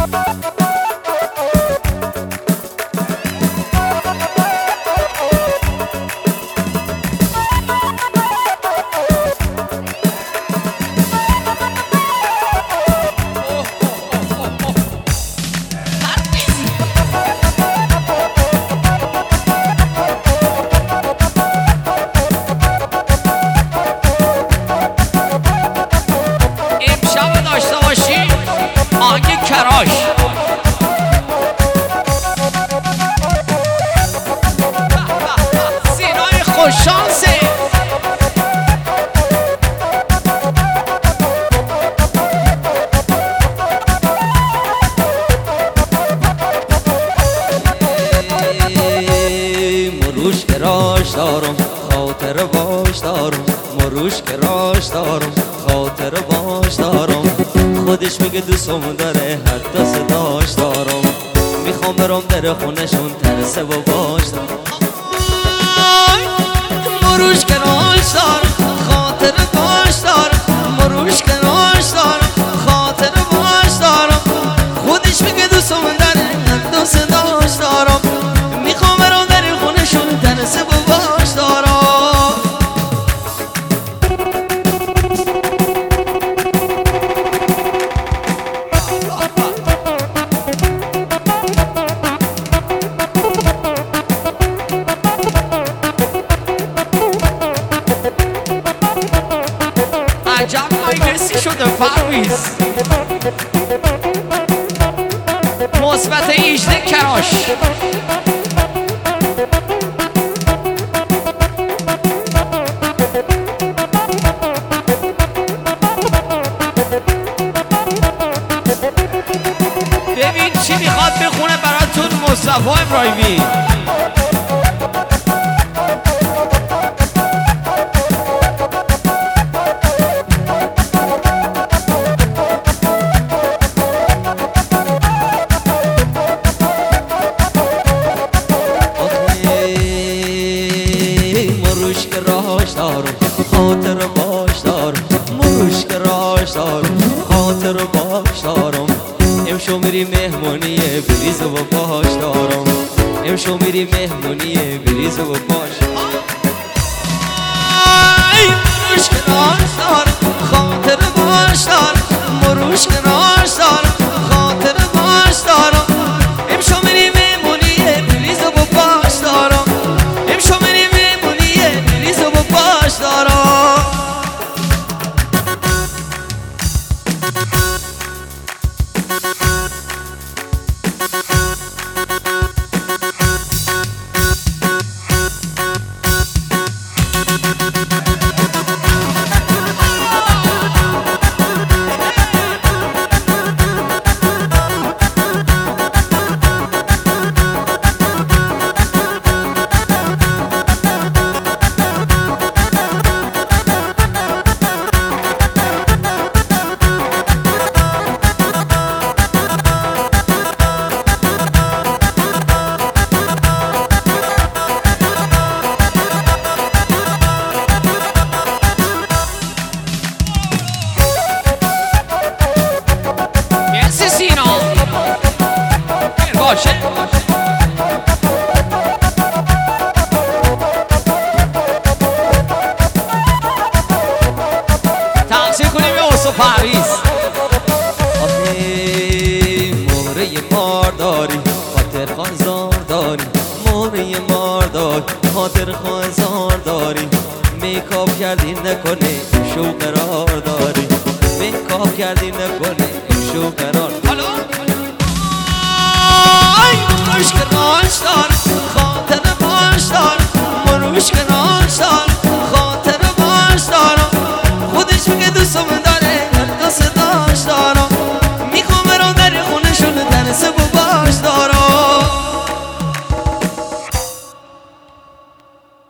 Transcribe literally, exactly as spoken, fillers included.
مروش که راش دارم خاطر باش دارم مروش که راش دارم خاطر باش دارم خودش میگه دوستم داره حتی صداش دارم میخوام برام در خونشون ترسه و باش دارم مروش که راش دارم خاطر باش دارم مروش که راش دارم خاطر باش دارم خودش میگه دوستم داره حتی صداش دارم میخوام برام در خونشون ترسه و باش دارم عجب مجلسی شده پرویز مثبت هجده کراش ببین چی میخواد بخونه براتون مصطفی ابراهیمی مروش که راش دارم خاطر باش دارم مروش که راش دارم خاطر باش دارم امشو میری مهمونی بریز و باش دارم امشو میری مهمونی بریز و باش مروش که راش دارم خاطر باش دارم مروش که راش دارم خاطر باش دارم امشو میری مهمونی بریز و باش دارم امشو میری مهمونی بریز و باش دارم تقسیم کنیم یه اصلا پرویز آخه مهره مار داری خاطر خانزار داری مهره مار داری خاطر خانزار داری میکاپ کردی نکنه شو قرار داری میکاپ کردی نکنه شو قرار حالا مروش که راش دارم